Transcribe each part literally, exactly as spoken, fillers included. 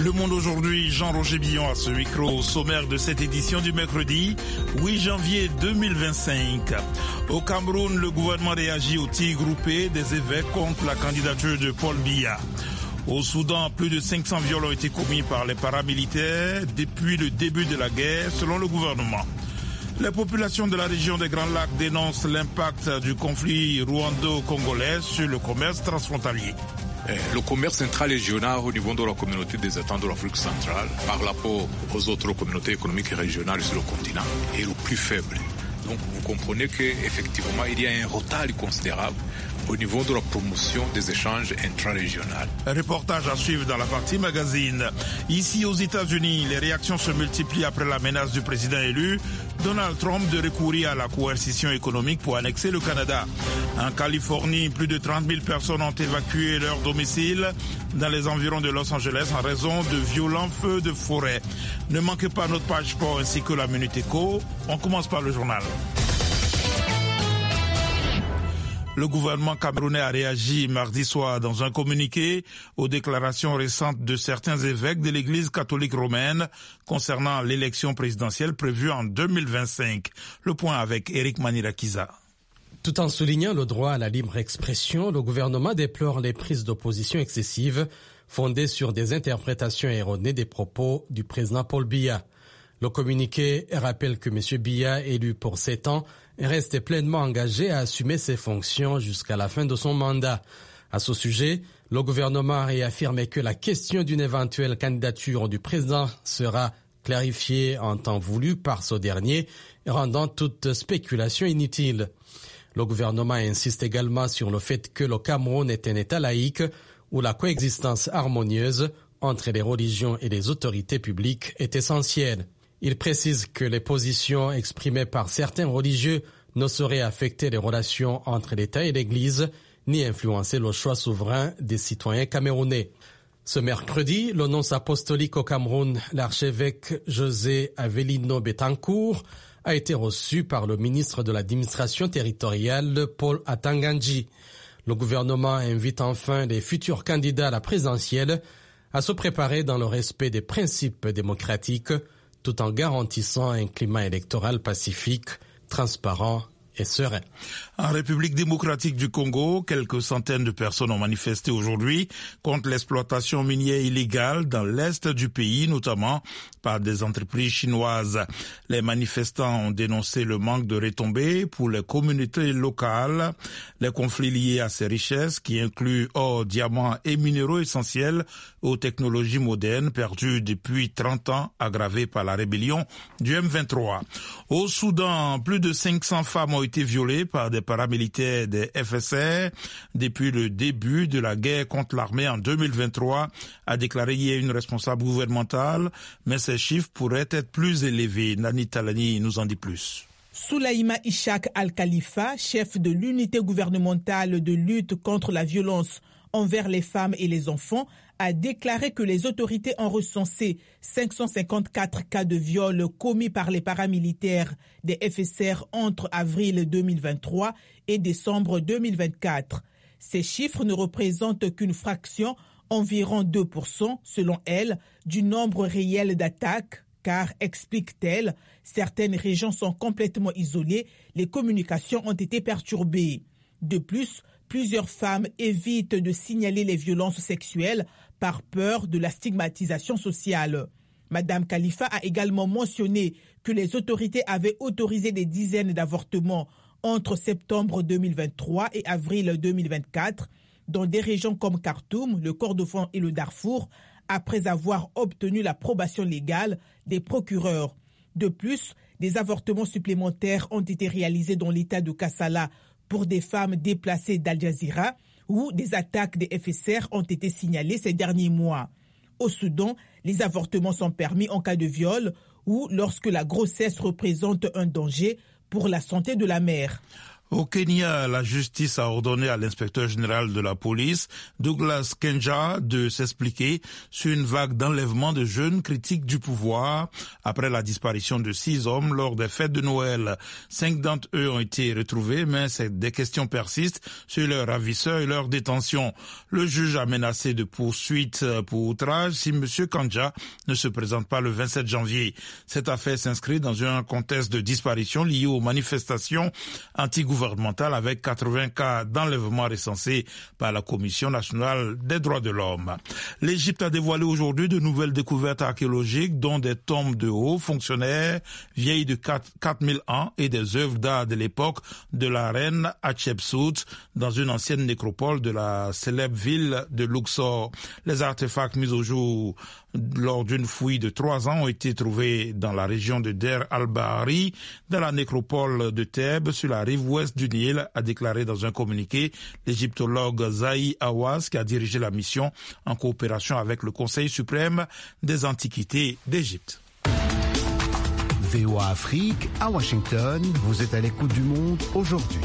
Le Monde aujourd'hui, Jean-Roger Billon à ce micro, au sommaire de cette édition du mercredi huit janvier deux mille vingt-cinq. Au Cameroun, le gouvernement réagit au tir groupé des évêques contre la candidature de Paul Biya. Au Soudan, plus de cinq cents viols ont été commis par les paramilitaires depuis le début de la guerre, selon le gouvernement. Les populations de la région des Grands Lacs dénoncent l'impact du conflit rwando-congolais sur le commerce transfrontalier. Le commerce intra-régional au niveau de la communauté des États de l'Afrique centrale par rapport aux autres communautés économiques régionales sur le continent est le plus faible. Donc vous comprenez qu'effectivement il y a un retard considérable au niveau de la promotion des échanges intra-régionaux. Reportage à suivre dans la partie magazine. Ici aux États-Unis, les réactions se multiplient après la menace du président élu Donald Trump de recourir à la coercition économique pour annexer le Canada. En Californie, plus de trente mille personnes ont évacué leur domicile dans les environs de Los Angeles en raison de violents feux de forêt. Ne manquez pas notre page sport ainsi que la Minute Éco. On commence par le journal. Le gouvernement camerounais a réagi mardi soir dans un communiqué aux déclarations récentes de certains évêques de l'Église catholique romaine concernant l'élection présidentielle prévue en deux mille vingt-cinq. Le point avec Eric Manirakiza. Tout en soulignant le droit à la libre expression, le gouvernement déplore les prises d'opposition excessives fondées sur des interprétations erronées des propos du président Paul Biya. Le communiqué rappelle que M. Biya, élu pour sept ans, reste pleinement engagé à assumer ses fonctions jusqu'à la fin de son mandat. À ce sujet, le gouvernement a réaffirmé que la question d'une éventuelle candidature du président sera clarifiée en temps voulu par ce dernier, rendant toute spéculation inutile. Le gouvernement insiste également sur le fait que le Cameroun est un État laïque où la coexistence harmonieuse entre les religions et les autorités publiques est essentielle. Il précise que les positions exprimées par certains religieux ne sauraient affecter les relations entre l'État et l'Église, ni influencer le choix souverain des citoyens camerounais. Ce mercredi, le nonce apostolique au Cameroun, l'archevêque José Avelino Betancourt, a été reçu par le ministre de l'administration territoriale, Paul Atanganji. Le gouvernement invite enfin les futurs candidats à la présidentielle à se préparer dans le respect des principes démocratiques, tout en garantissant un climat électoral pacifique, transparent et serein. En République démocratique du Congo, quelques centaines de personnes ont manifesté aujourd'hui contre l'exploitation minière illégale dans l'est du pays, notamment par des entreprises chinoises. Les manifestants ont dénoncé le manque de retombées pour les communautés locales, les conflits liés à ces richesses qui incluent or, diamants et minéraux essentiels aux technologies modernes perdues depuis trente ans, aggravées par la rébellion du M vingt-trois. Au Soudan, plus de cinq cents femmes ont été violées par des paramilitaires des F S R depuis le début de la guerre contre l'armée en deux mille vingt-trois, a déclaré hier une responsable gouvernementale, mais ces chiffres pourraient être plus élevés. Nani Talani nous en dit plus. Soulaïma Ishaq Al-Khalifa, chef de l'unité gouvernementale de lutte contre la violence envers les femmes et les enfants, a déclaré que les autorités ont recensé cinq cent cinquante-quatre cas de viol commis par les paramilitaires des F S R entre avril deux mille vingt-trois et décembre deux mille vingt-quatre. Ces chiffres ne représentent qu'une fraction, environ deux pour cent, selon elle, du nombre réel d'attaques, car, explique-t-elle, certaines régions sont complètement isolées, les communications ont été perturbées. De plus, plusieurs femmes évitent de signaler les violences sexuelles par peur de la stigmatisation sociale. Madame Khalifa a également mentionné que les autorités avaient autorisé des dizaines d'avortements entre septembre deux mille vingt-trois et avril deux mille vingt-quatre dans des régions comme Khartoum, le Kordofan et le Darfour, après avoir obtenu l'approbation légale des procureurs. De plus, des avortements supplémentaires ont été réalisés dans l'état de Kassala pour des femmes déplacées d'Al Jazeera, où des attaques des F S R ont été signalées ces derniers mois. Au Soudan, les avortements sont permis en cas de viol ou lorsque la grossesse représente un danger pour la santé de la mère. Au Kenya, la justice a ordonné à l'inspecteur général de la police, Douglas Kanja, de s'expliquer sur une vague d'enlèvement de jeunes critiques du pouvoir après la disparition de six hommes lors des fêtes de Noël. Cinq d'entre eux ont été retrouvés, mais des questions persistent sur leurs ravisseurs et leur détention. Le juge a menacé de poursuites pour outrage si M. Kanja ne se présente pas le vingt-sept janvier. Cette affaire s'inscrit dans un contexte de disparition lié aux manifestations anti-gouvernementales avec quatre-vingts cas d'enlèvement recensés par la Commission nationale des droits de l'homme. L'Égypte a dévoilé aujourd'hui de nouvelles découvertes archéologiques, dont des tombes de hauts fonctionnaires vieilles de quatre mille ans et des œuvres d'art de l'époque de la reine Hatshepsut dans une ancienne nécropole de la célèbre ville de Luxor. Les artefacts mis au jour lors d'une fouille de trois ans ont été trouvés dans la région de Der al-Bahari, dans la nécropole de Thèbes, sur la rive ouest du Nil, a déclaré dans un communiqué l'égyptologue Zahi Hawass, qui a dirigé la mission en coopération avec le Conseil suprême des antiquités d'Égypte. V O A Afrique, à Washington, vous êtes à l'écoute du monde aujourd'hui.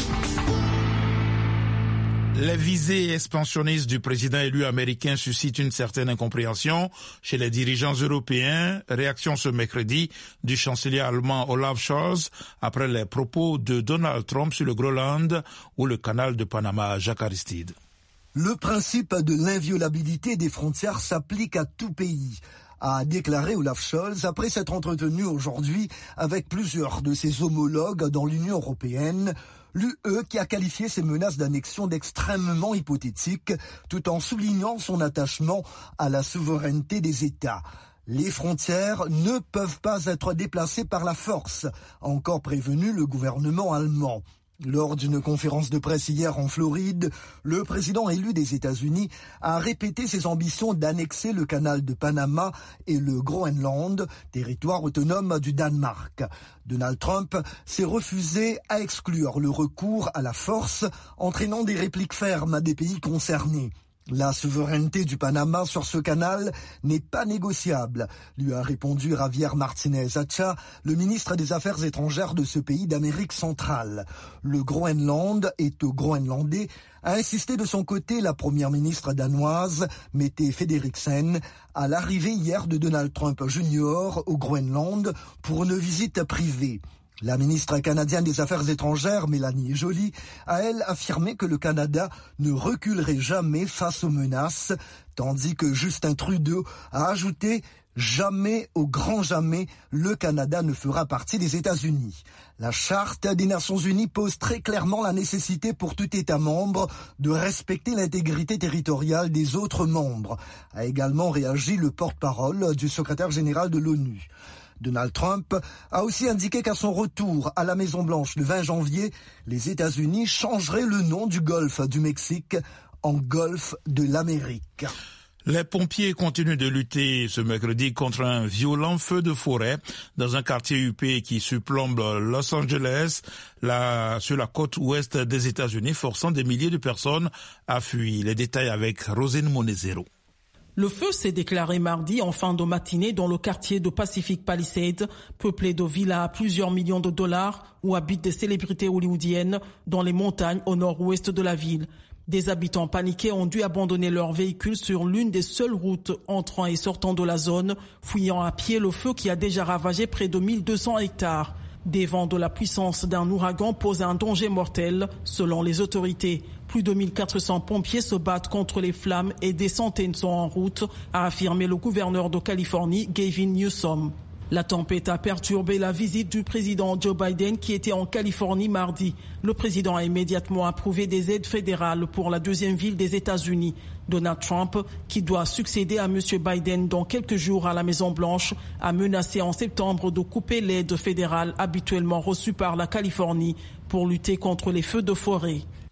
Les visées expansionnistes du président élu américain suscitent une certaine incompréhension chez les dirigeants européens. Réaction ce mercredi du chancelier allemand Olaf Scholz après les propos de Donald Trump sur le Groenland ou le canal de Panama. Jacques Aristide. Le principe de l'inviolabilité des frontières s'applique à tout pays, a déclaré Olaf Scholz après s'être entretenu aujourd'hui avec plusieurs de ses homologues dans l'Union européenne. L'U E qui a qualifié ces menaces d'annexion d'extrêmement hypothétiques, tout en soulignant son attachement à la souveraineté des États. Les frontières ne peuvent pas être déplacées par la force, a encore prévenu le gouvernement allemand. Lors d'une conférence de presse hier en Floride, le président élu des États-Unis a répété ses ambitions d'annexer le canal de Panama et le Groenland, territoire autonome du Danemark. Donald Trump s'est refusé à exclure le recours à la force, entraînant des répliques fermes des pays concernés. La souveraineté du Panama sur ce canal n'est pas négociable, lui a répondu Javier Martinez Acha, le ministre des Affaires étrangères de ce pays d'Amérique centrale. Le Groenland est aux Groenlandais, a insisté de son côté la première ministre danoise, Mette Frederiksen, à l'arrivée hier de Donald Trump junior au Groenland pour une visite privée. La ministre canadienne des Affaires étrangères, Mélanie Joly, a elle affirmé que le Canada ne reculerait jamais face aux menaces, tandis que Justin Trudeau a ajouté « Jamais, au grand jamais, le Canada ne fera partie des États-Unis ». La Charte des Nations Unies pose très clairement la nécessité pour tout État membre de respecter l'intégrité territoriale des autres membres, a également réagi le porte-parole du secrétaire général de l'ONU. Donald Trump a aussi indiqué qu'à son retour à la Maison-Blanche le vingt janvier, les États-Unis changeraient le nom du golfe du Mexique en golfe de l'Amérique. Les pompiers continuent de lutter ce mercredi contre un violent feu de forêt dans un quartier huppé qui surplombe Los Angeles, là, sur la côte ouest des États-Unis, forçant des milliers de personnes à fuir. Les détails avec Rosine Monezero. Le feu s'est déclaré mardi en fin de matinée dans le quartier de Pacific Palisades, peuplé de villas à plusieurs millions de dollars où habitent des célébrités hollywoodiennes dans les montagnes au nord-ouest de la ville. Des habitants paniqués ont dû abandonner leurs véhicules sur l'une des seules routes entrant et sortant de la zone, fuyant à pied le feu qui a déjà ravagé près de mille deux cents hectares. Des vents de la puissance d'un ouragan posent un danger mortel, selon les autorités. Plus de mille quatre cents pompiers se battent contre les flammes et des centaines sont en route, a affirmé le gouverneur de Californie, Gavin Newsom. La tempête a perturbé la visite du président Joe Biden qui était en Californie mardi. Le président a immédiatement approuvé des aides fédérales pour la deuxième ville des États-Unis. Donald Trump, qui doit succéder à M. Biden dans quelques jours à la Maison-Blanche, a menacé en septembre de couper l'aide fédérale habituellement reçue par la Californie pour lutter contre les feux de forêt.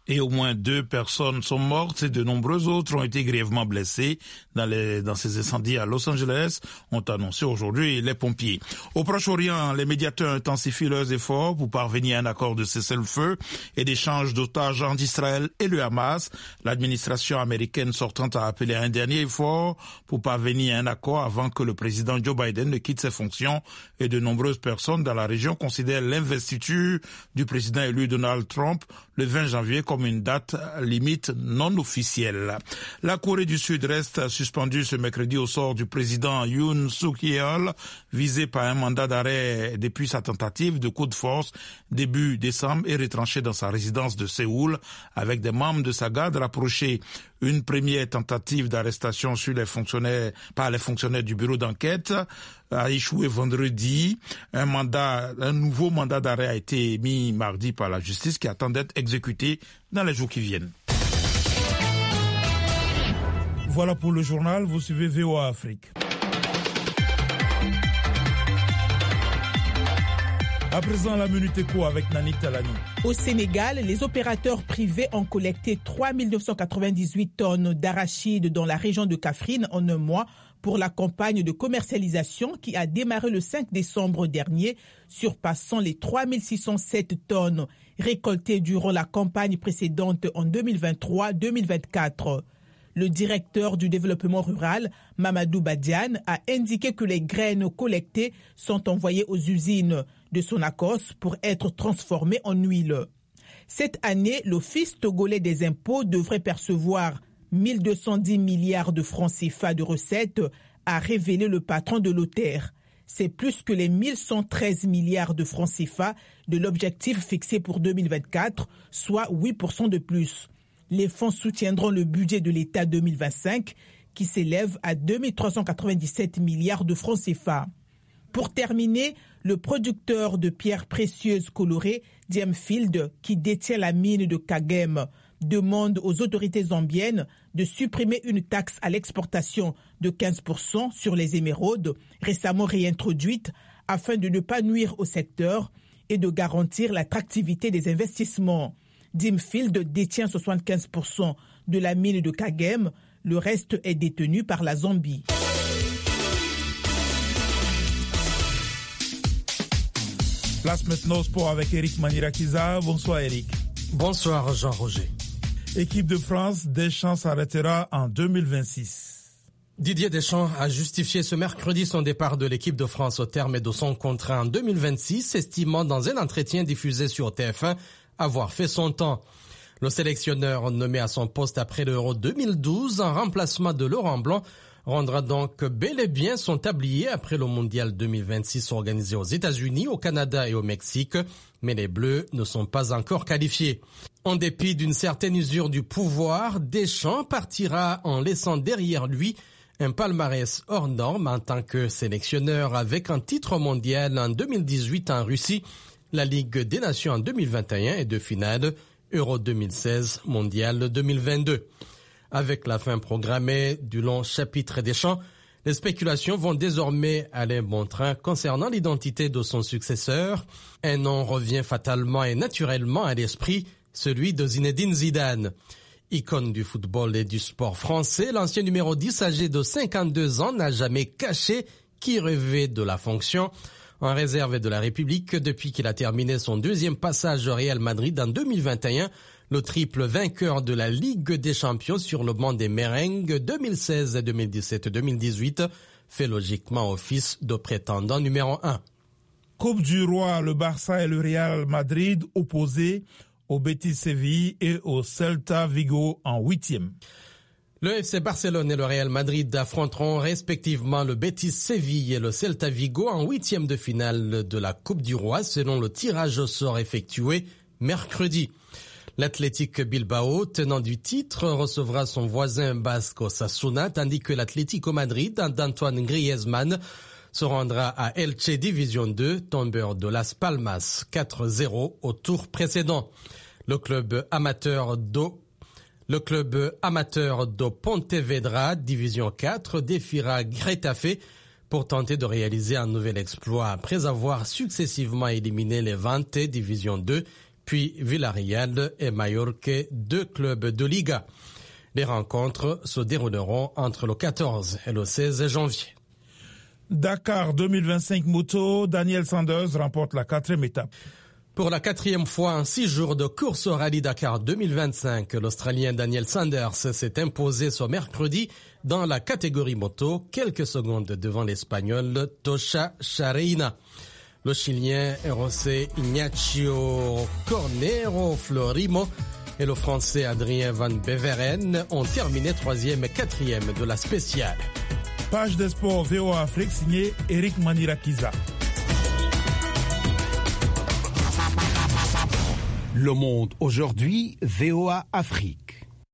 Et au moins deux personnes sont mortes et de nombreux autres ont été grièvement blessés dans, les, dans ces incendies à Los Angeles, ont annoncé aujourd'hui les pompiers. Au Proche-Orient, les médiateurs intensifient leurs efforts pour parvenir à un accord de cessez-le-feu et d'échange d'otages entre Israël et le Hamas. L'administration américaine sortante a appelé à un dernier effort pour parvenir à un accord avant que le président Joe Biden ne quitte ses fonctions, et de nombreuses personnes dans la région considèrent l'investiture du président élu Donald Trump le vingt janvier comme une date limite non officielle. La Corée du Sud reste suspendue ce mercredi au sort du président Yoon Suk-yeol, visé par un mandat d'arrêt depuis sa tentative de coup de force début décembre et retranché dans sa résidence de Séoul avec des membres de sa garde rapprochés. Une première tentative d'arrestation sur les fonctionnaires, par les fonctionnaires du bureau d'enquête a échoué vendredi. Un mandat, un nouveau mandat d'arrêt a été émis mardi par la justice qui attend d'être exécuté dans les jours qui viennent. Voilà pour le journal, vous suivez V O A Afrique. À présent, la Minute Éco avec Nani Talani. Au Sénégal, les opérateurs privés ont collecté trois mille neuf cent quatre-vingt-dix-huit tonnes d'arachides dans la région de Kaffrine en un mois pour la campagne de commercialisation qui a démarré le cinq décembre dernier, surpassant les trois mille six cent sept tonnes récoltées durant la campagne précédente en deux mille vingt-trois deux mille vingt-quatre. Le directeur du développement rural, Mamadou Badiane, a indiqué que les graines collectées sont envoyées aux usines de Sonacos pour être transformées en huile. Cette année, l'Office togolais des impôts devrait percevoir mille deux cent dix milliards de francs C F A de recettes, a révélé le patron de l'O T E R. C'est plus que les mille cent treize milliards de francs C F A de l'objectif fixé pour deux mille vingt-quatre, soit huit pour cent de plus. Les fonds soutiendront le budget de l'État deux mille vingt-cinq, qui s'élève à deux mille trois cent quatre-vingt-dix-sept milliards de francs C F A. Pour terminer, le producteur de pierres précieuses colorées, Diamfield, qui détient la mine de Kagem, demande aux autorités zambiennes de supprimer une taxe à l'exportation de quinze pour cent sur les émeraudes, récemment réintroduite, afin de ne pas nuire au secteur et de garantir l'attractivité des investissements. Diamfield détient soixante-quinze pour cent de la mine de Kagem, le reste est détenu par la Zambie. Place maintenant au sport avec Eric Manirakiza. Bonsoir Eric. Bonsoir Jean-Roger. Équipe de France, Deschamps s'arrêtera en deux mille vingt-six. Didier Deschamps a justifié ce mercredi son départ de l'équipe de France au terme de son contrat en deux mille vingt-six, estimant dans un entretien diffusé sur T F un avoir fait son temps. Le sélectionneur nommé à son poste après l'Euro deux mille douze en remplacement de Laurent Blanc rendra donc bel et bien son tablier après le mondial deux mille vingt-six organisé aux États-Unis, au Canada et au Mexique, mais les Bleus ne sont pas encore qualifiés. En dépit d'une certaine usure du pouvoir, Deschamps partira en laissant derrière lui un palmarès hors norme en tant que sélectionneur avec un titre mondial en deux mille dix-huit en Russie, la Ligue des Nations en deux mille vingt et un et deux finales, Euro deux mille seize, Mondial deux mille vingt-deux. Avec la fin programmée du long chapitre Deschamps, les spéculations vont désormais aller bon train concernant l'identité de son successeur. Un nom revient fatalement et naturellement à l'esprit, celui de Zinedine Zidane. Icône du football et du sport français, l'ancien numéro dix âgé de cinquante-deux ans n'a jamais caché qui rêvait de la fonction. En réserve de la République, depuis qu'il a terminé son deuxième passage au Real Madrid en deux mille vingt et un, le triple vainqueur de la Ligue des Champions sur le banc des Merengues deux mille seize, deux mille dix-sept, deux mille dix-huit fait logiquement office de prétendant numéro un. Coupe du Roi, le Barça et le Real Madrid opposés au Betis Séville et au Celta Vigo en huitième. Le F C Barcelone et le Real Madrid affronteront respectivement le Betis Séville et le Celta Vigo en huitième de finale de la Coupe du Roi selon le tirage au sort effectué mercredi. L'Athletic Bilbao, tenant du titre, recevra son voisin basque Osasuna, tandis que l'Atlético Madrid d'Antoine Griezmann se rendra à Elche Division deux, tombeur de Las Palmas quatre zéro au tour précédent. Le club amateur d'O Le club amateur de Pontevedra, Division quatre, défiera Getafe pour tenter de réaliser un nouvel exploit après avoir successivement éliminé les Levante, Division deux, puis Villarreal et Mallorca, deux clubs de Liga. Les rencontres se dérouleront entre le quatorze et le seize janvier. Dakar deux mille vingt-cinq moto, Daniel Sanders remporte la quatrième étape. Pour la quatrième fois en six jours de course au Rallye Dakar deux mille vingt-cinq, l'Australien Daniel Sanders s'est imposé ce mercredi dans la catégorie moto, quelques secondes devant l'Espagnol Tosha Chareina. Le Chilien José Ignacio Cornero Florimo et le Français Adrien Van Beveren ont terminé troisième et quatrième de la spéciale. Page des sports V O A Afrique signée Eric Manirakiza. Le Monde aujourd'hui, V O A Afrique.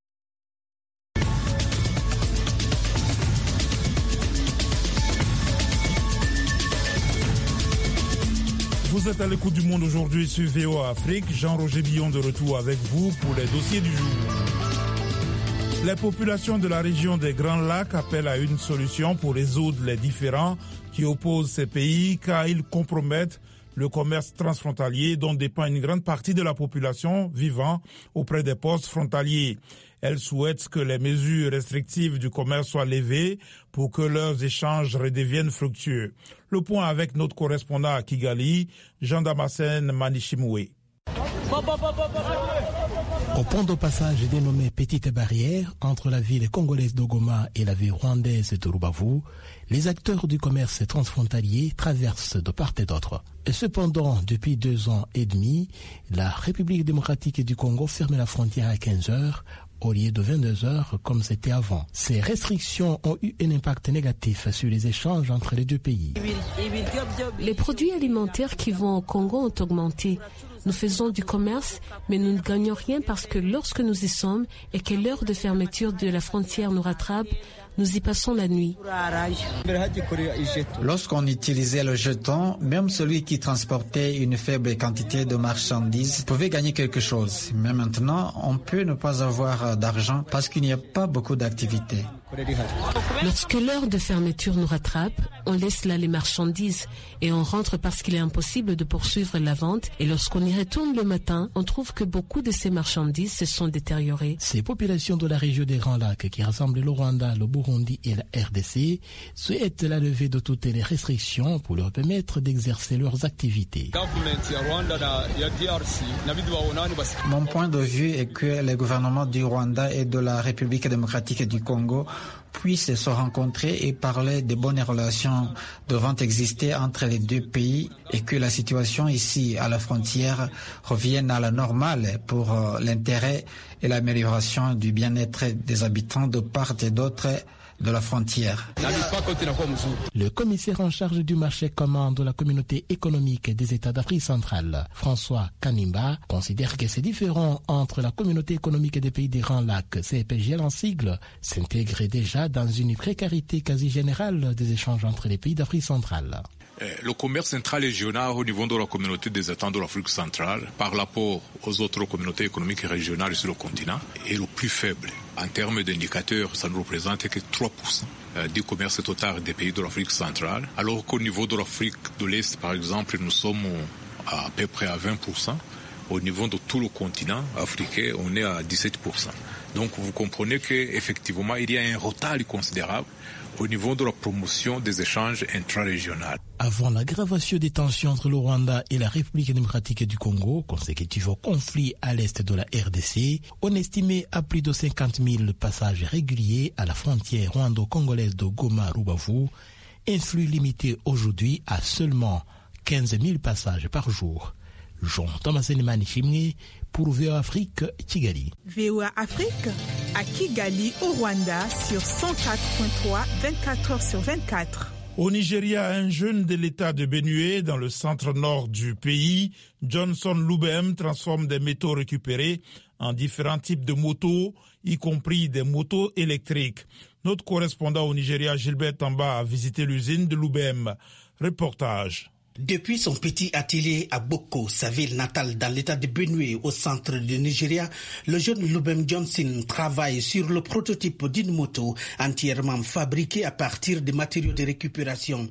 Vous êtes à l'écoute du Monde aujourd'hui sur V O A Afrique. Jean-Roger Billon de retour avec vous pour les dossiers du jour. Les populations de la région des Grands Lacs appellent à une solution pour résoudre les différends qui opposent ces pays car ils compromettent le commerce transfrontalier dont dépend une grande partie de la population vivant auprès des postes frontaliers. Elles souhaitent que les mesures restrictives du commerce soient levées pour que leurs échanges redeviennent fructueux. Le point avec notre correspondant à Kigali, Jean-Damascène Manichimoué. Au pont de passage dénommé Petite Barrière, entre la ville congolaise de Goma et la ville rwandaise de Rubavu, les acteurs du commerce transfrontalier traversent de part et d'autre. Et cependant, depuis deux ans et demi, la République démocratique du Congo ferme la frontière à quinze heures au lieu de vingt-deux heures comme c'était avant. Ces restrictions ont eu un impact négatif sur les échanges entre les deux pays. Les produits alimentaires qui vont au Congo ont augmenté. Nous faisons du commerce, mais nous ne gagnons rien parce que lorsque nous y sommes et que l'heure de fermeture de la frontière nous rattrape, nous y passons la nuit. Lorsqu'on utilisait le jeton, même celui qui transportait une faible quantité de marchandises pouvait gagner quelque chose. Mais maintenant, on peut ne pas avoir d'argent parce qu'il n'y a pas beaucoup d'activités. Lorsque l'heure de fermeture nous rattrape, on laisse là les marchandises et on rentre parce qu'il est impossible de poursuivre la vente. Et lorsqu'on y retourne le matin, on trouve que beaucoup de ces marchandises se sont détériorées. Ces populations de la région des Grands Lacs qui rassemblent le Rwanda, le Burundi et la R D C souhaitent la levée de toutes les restrictions pour leur permettre d'exercer leurs activités. Mon point de vue est que les gouvernements du Rwanda et de la République démocratique du Congo puissent se rencontrer et parler des bonnes relations devant exister entre les deux pays et que la situation ici à la frontière revienne à la normale pour l'intérêt et l'amélioration du bien-être des habitants de part et d'autre de la frontière. Le commissaire en charge du marché commun de la communauté économique des États d'Afrique centrale, François Kanimba, considère que ces différends entre la communauté économique des pays des Grands Lacs, C E P G L en sigle, s'intègrent déjà dans une précarité quasi générale des échanges entre les pays d'Afrique centrale. Le commerce intra-régional au niveau de la communauté des États de l'Afrique centrale, par rapport aux autres communautés économiques régionales sur le continent, est le plus faible. En termes d'indicateurs, ça ne représente que trois pour cent du commerce total des pays de l'Afrique centrale, alors qu'au niveau de l'Afrique de l'Est, par exemple, nous sommes à peu près à vingt pour cent. Au niveau de tout le continent africain, on est à dix-sept pour cent. Donc vous comprenez qu'effectivement, il y a un retard considérable au niveau de la promotion des échanges intra-régionaux. Avant l'aggravation des tensions entre le Rwanda et la République démocratique du Congo, consécutive au conflit à l'est de la R D C, on estimait à plus de cinquante mille passages réguliers à la frontière rwando-congolaise de Goma-Rubavu, un flux limité aujourd'hui à seulement quinze mille passages par jour. Jean-Thomas Manichimoué pour V O A Afrique, Kigali. V O A Afrique à Kigali, au Rwanda, sur cent quatre virgule trois, vingt-quatre heures sur vingt-quatre. Au Nigeria, un jeune de l'État de Benue, dans le centre-nord du pays, Johnson Lubem, transforme des métaux récupérés en différents types de motos, y compris des motos électriques. Notre correspondant au Nigeria, Gilbert Tamba, a visité l'usine de Lubem. Reportage. Depuis son petit atelier à Boko, sa ville natale dans l'état de Benue au centre du Nigeria, le jeune Lubem Johnson travaille sur le prototype d'une moto entièrement fabriquée à partir de matériaux de récupération.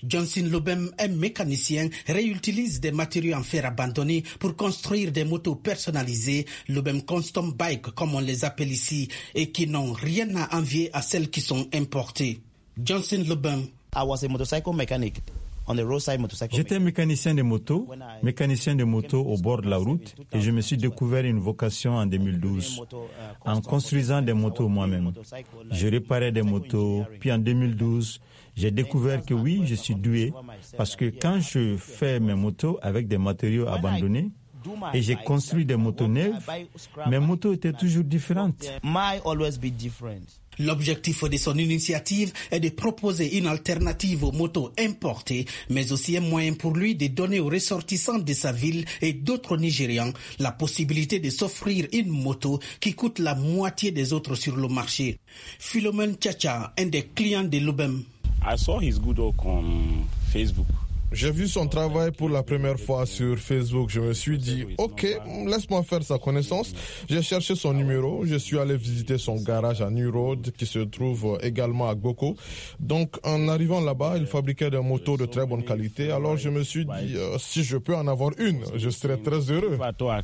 Johnson Lobem, un mécanicien, réutilise des matériaux en fer abandonnés pour construire des motos personnalisées, Lobem Custom Bike comme on les appelle ici, et qui n'ont rien à envier à celles qui sont importées. Johnson Lobem. I was a motorcycle mechanic. J'étais mécanicien de moto, mécanicien de moto au bord de la route et je me suis découvert une vocation en deux mille douze en construisant des motos moi-même. Je réparais des motos, puis en deux mille douze, j'ai découvert que oui, je suis doué parce que quand je fais mes motos avec des matériaux abandonnés et j'ai construit des motos neuves, mes motos étaient toujours différentes. L'objectif de son initiative est de proposer une alternative aux motos importées, mais aussi un moyen pour lui de donner aux ressortissants de sa ville et d'autres Nigérians la possibilité de s'offrir une moto qui coûte la moitié des autres sur le marché. Philomène Tchacha, un des clients de Lobem. I saw his good work on Facebook. J'ai vu son travail pour la première fois sur Facebook. Je me suis dit, ok, laisse-moi faire sa connaissance. J'ai cherché son numéro. Je suis allé visiter son garage à New Road qui se trouve également à Gboko. Donc, en arrivant là-bas, il fabriquait des motos de très bonne qualité. Alors, je me suis dit, euh, si je peux en avoir une, je serais très heureux.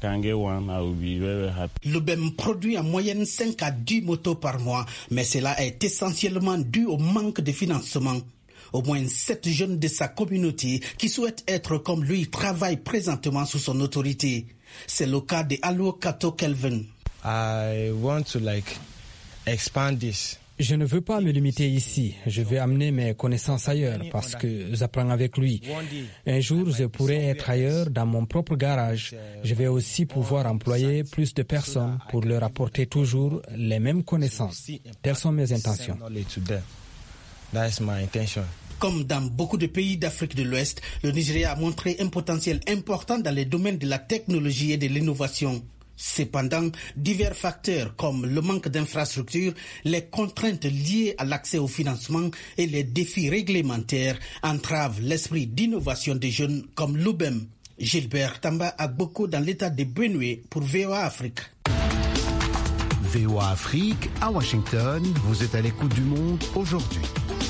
Lobem produit en moyenne cinq à dix motos par mois, mais cela est essentiellement dû au manque de financement. Au moins sept jeunes de sa communauté qui souhaitent être comme lui travaillent présentement sous son autorité. C'est le cas de Alo Kato Kelvin. I want to like expand this. Je ne veux pas me limiter ici. Je veux amener mes connaissances ailleurs parce que j'apprends avec lui. Un jour, je pourrai être ailleurs dans mon propre garage. Je vais aussi pouvoir employer plus de personnes pour leur apporter toujours les mêmes connaissances. Telles sont mes intentions. That's my intention. Comme dans beaucoup de pays d'Afrique de l'Ouest, le Nigeria a montré un potentiel important dans les domaines de la technologie et de l'innovation. Cependant, divers facteurs comme le manque d'infrastructures, les contraintes liées à l'accès au financement et les défis réglementaires entravent l'esprit d'innovation des jeunes comme Lobem. Gilbert Tamba Agboko dans l'état de Benue pour V O A Afrique. V O A Afrique, à Washington, vous êtes à l'écoute du monde aujourd'hui.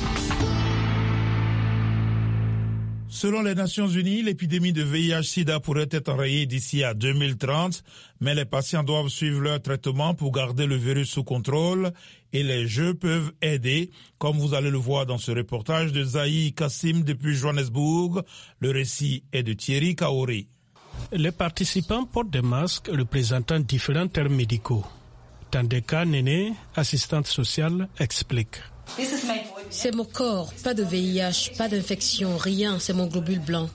Selon les Nations Unies, l'épidémie de V I H sida pourrait être enrayée d'ici à deux mille trente, mais les patients doivent suivre leur traitement pour garder le virus sous contrôle et les jeux peuvent aider, comme vous allez le voir dans ce reportage de Zahi Kassim depuis Johannesburg. Le récit est de Thierry Kaori. Les participants portent des masques représentant différents termes médicaux. Tandeka Nene, assistante sociale, explique. C'est mon corps, pas de V I H, pas d'infection, rien, c'est mon globule blanc.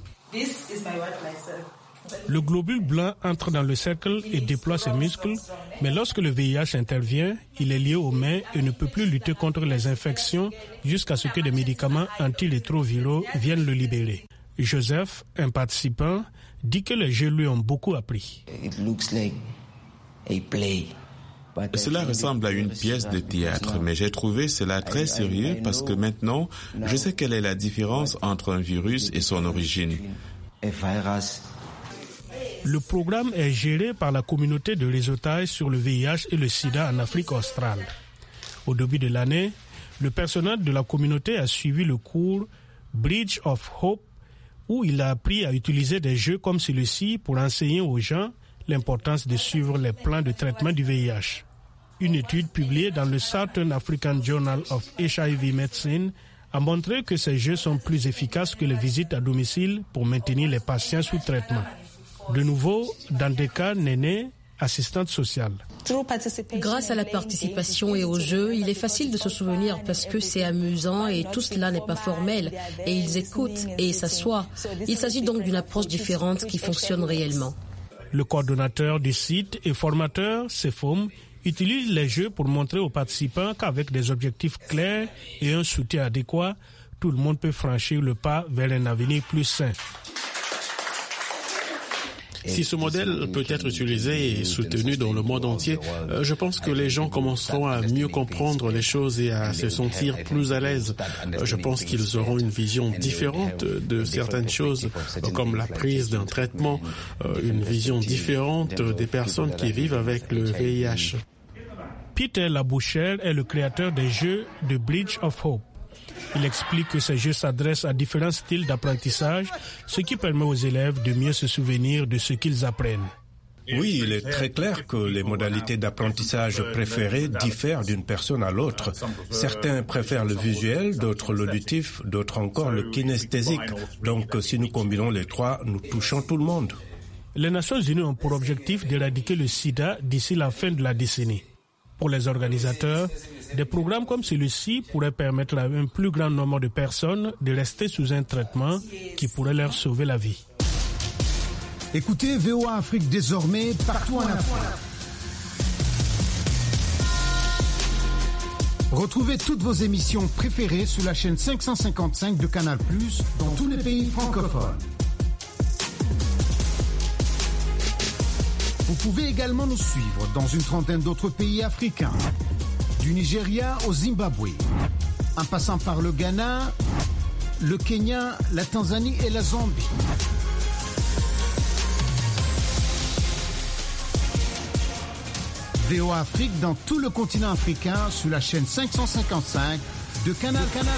Le globule blanc entre dans le cercle et déploie ses muscles, mais lorsque le V I H intervient, il est lié aux mains et ne peut plus lutter contre les infections jusqu'à ce que des médicaments antirétroviraux viennent le libérer. Joseph, un participant, dit que les jeux lui ont beaucoup appris. It looks like a play. Cela ressemble à une pièce de théâtre, mais j'ai trouvé cela très sérieux parce que maintenant, je sais quelle est la différence entre un virus et son origine. Le programme est géré par la communauté de réseautage sur le V I H et le sida en Afrique australe. Au début de l'année, le personnel de la communauté a suivi le cours Bridge of Hope où il a appris à utiliser des jeux comme celui-ci pour enseigner aux gens l'importance de suivre les plans de traitement du V I H. Une étude publiée dans le Southern African Journal of H I V Medicine a montré que ces jeux sont plus efficaces que les visites à domicile pour maintenir les patients sous traitement. De nouveau, Dandeka Nene, assistante sociale. Grâce à la participation et au jeu, il est facile de se souvenir parce que c'est amusant et tout cela n'est pas formel. Et ils écoutent et s'assoient. Il s'agit donc d'une approche différente qui fonctionne réellement. Le coordonnateur du site et formateur, Sefom, utilise les jeux pour montrer aux participants qu'avec des objectifs clairs et un soutien adéquat, tout le monde peut franchir le pas vers un avenir plus sain. Si ce modèle peut être utilisé et soutenu dans le monde entier, je pense que les gens commenceront à mieux comprendre les choses et à se sentir plus à l'aise. Je pense qu'ils auront une vision différente de certaines choses, comme la prise d'un traitement, une vision différente des personnes qui vivent avec le V I H. Peter Labouchère est le créateur des jeux de Bridge of Hope. Il explique que ces jeux s'adressent à différents styles d'apprentissage, ce qui permet aux élèves de mieux se souvenir de ce qu'ils apprennent. Oui, il est très clair que les modalités d'apprentissage préférées diffèrent d'une personne à l'autre. Certains préfèrent le visuel, d'autres l'auditif, d'autres encore le kinesthésique. Donc si nous combinons les trois, nous touchons tout le monde. Les Nations Unies ont pour objectif d'éradiquer le sida d'ici la fin de la décennie. Pour les organisateurs, des programmes comme celui-ci pourraient permettre à un plus grand nombre de personnes de rester sous un traitement qui pourrait leur sauver la vie. Écoutez V O A Afrique désormais partout en Afrique. Retrouvez toutes vos émissions préférées sur la chaîne cinq cent cinquante-cinq de Canal plus, dans tous les pays francophones. Vous pouvez également nous suivre dans une trentaine d'autres pays africains, du Nigeria au Zimbabwe, en passant par le Ghana, le Kenya, la Tanzanie et la Zambie. V O A Afrique dans tout le continent africain sur la chaîne cinq cent cinquante-cinq de Canal Canal.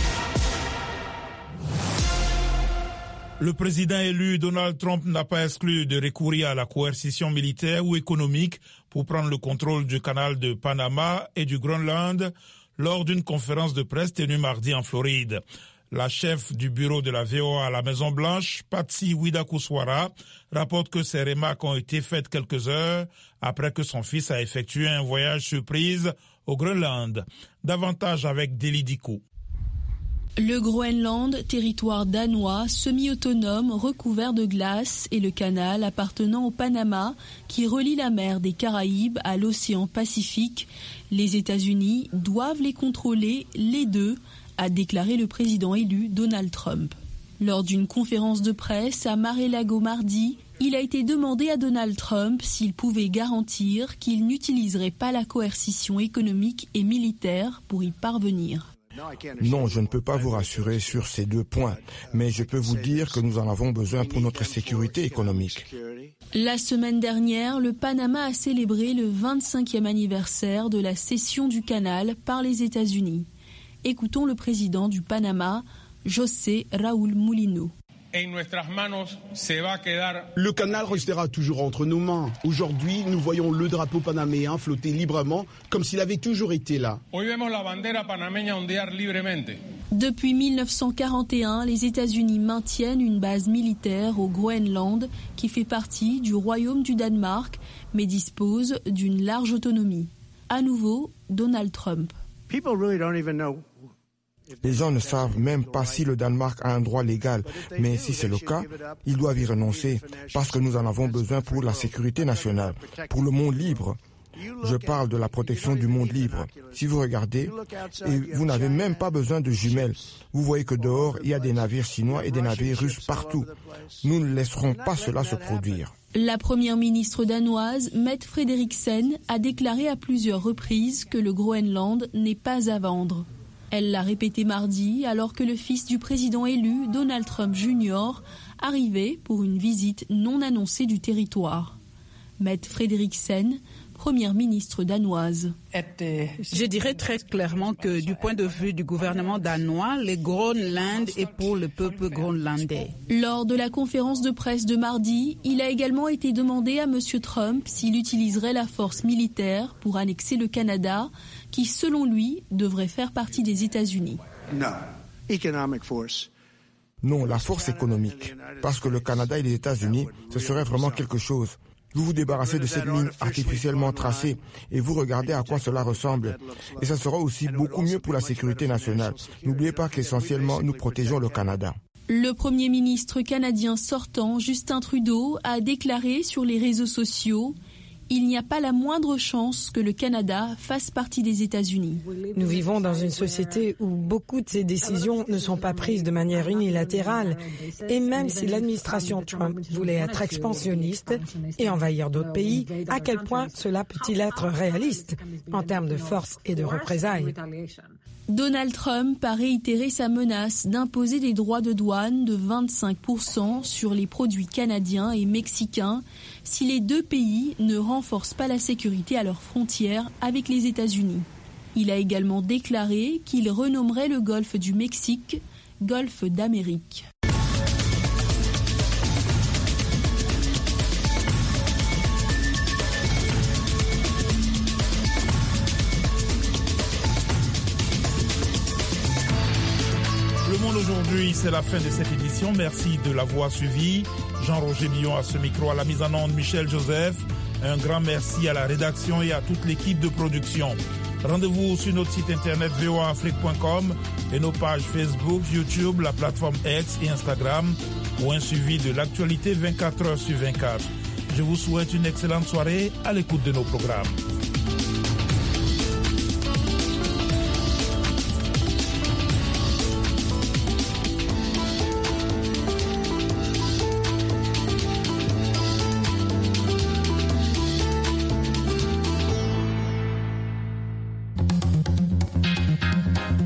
Le président élu Donald Trump n'a pas exclu de recourir à la coercition militaire ou économique pour prendre le contrôle du canal de Panama et du Groenland lors d'une conférence de presse tenue mardi en Floride. La chef du bureau de la V O A à la Maison-Blanche, Patsy Widakuswara, rapporte que ces remarques ont été faites quelques heures après que son fils a effectué un voyage surprise au Groenland. Davantage avec Deli Diko. Le Groenland, territoire danois, semi-autonome, recouvert de glace, et le canal appartenant au Panama, qui relie la mer des Caraïbes à l'océan Pacifique. Les États-Unis doivent les contrôler, les deux, a déclaré le président élu Donald Trump. Lors d'une conférence de presse à Mar-a-Lago mardi, il a été demandé à Donald Trump s'il pouvait garantir qu'il n'utiliserait pas la coercition économique et militaire pour y parvenir. Non, je ne peux pas vous rassurer sur ces deux points, mais je peux vous dire que nous en avons besoin pour notre sécurité économique. La semaine dernière, le Panama a célébré le vingt-cinquième anniversaire de la cession du canal par les États-Unis. Écoutons le président du Panama, José Raúl Mulino. Le canal restera toujours entre nos mains. Aujourd'hui, nous voyons le drapeau panaméen flotter librement, comme s'il avait toujours été là. Depuis mille neuf cent quarante et un, les États-Unis maintiennent une base militaire au Groenland, qui fait partie du Royaume du Danemark, mais dispose d'une large autonomie. À nouveau, Donald Trump. Les gens ne savent même pas si le Danemark a un droit légal, mais si c'est le cas, ils doivent y renoncer, parce que nous en avons besoin pour la sécurité nationale, pour le monde libre. Je parle de la protection du monde libre. Si vous regardez, et vous n'avez même pas besoin de jumelles. Vous voyez que dehors, il y a des navires chinois et des navires russes partout. Nous ne laisserons pas cela se produire. La première ministre danoise, Mette Frederiksen, a déclaré à plusieurs reprises que le Groenland n'est pas à vendre. Elle l'a répété mardi alors que le fils du président élu, Donald Trump junior, arrivait pour une visite non annoncée du territoire. Mette Frederiksen, première ministre danoise. Je dirais très clairement que du point de vue du gouvernement danois, le Groenland est pour le peuple groenlandais. Lors de la conférence de presse de mardi, il a également été demandé à M. Trump s'il utiliserait la force militaire pour annexer le Canada, qui, selon lui, devrait faire partie des États-Unis. Non, la force économique. Parce que le Canada et les États-Unis, ce serait vraiment quelque chose. Vous vous débarrassez de cette ligne artificiellement tracée et vous regardez à quoi cela ressemble. Et ça sera aussi beaucoup mieux pour la sécurité nationale. N'oubliez pas qu'essentiellement, nous protégeons le Canada. Le Premier ministre canadien sortant, Justin Trudeau, a déclaré sur les réseaux sociaux « Il n'y a pas la moindre chance que le Canada fasse partie des États-Unis. » Nous vivons dans une société où beaucoup de ces décisions ne sont pas prises de manière unilatérale. Et même si l'administration Trump voulait être expansionniste et envahir d'autres pays, à quel point cela peut-il être réaliste en termes de force et de représailles? Donald Trump a réitéré sa menace d'imposer des droits de douane de vingt-cinq pour cent sur les produits canadiens et mexicains si les deux pays ne renforcent pas la sécurité à leurs frontières avec les États-Unis. Il a également déclaré qu'il renommerait le golfe du Mexique Golfe d'Amérique. Le Monde aujourd'hui, c'est la fin de cette édition. Merci de l'avoir suivi. Jean-Roger Billon à ce micro, à la mise en onde Michel Joseph. Un grand merci à la rédaction et à toute l'équipe de production. Rendez-vous sur notre site internet v o a afrique point com et nos pages Facebook, YouTube, la plateforme X et Instagram pour un suivi de l'actualité vingt-quatre heures sur vingt-quatre. Je vous souhaite une excellente soirée à l'écoute de nos programmes.